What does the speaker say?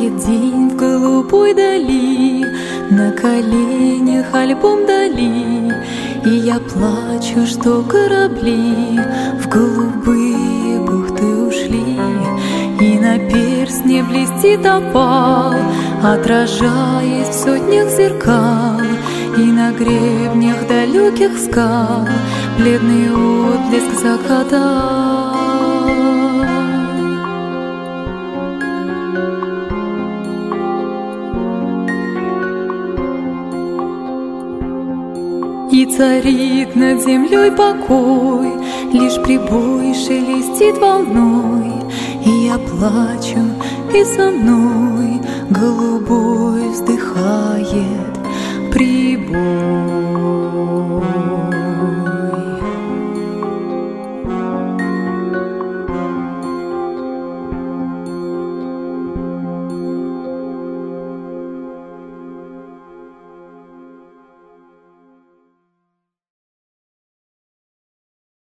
Тает день в голубой дали, на коленях альбом дали, и я плачу, что корабли в голубые бухты ушли. И на перстне блестит опал, отражаясь в сотнях зеркал, и на гребнях далеких скал бледный отблеск заката. И царит над землей покой, лишь прибой шелестит волной, и я плачу, и со мной голубой вздыхает прибой.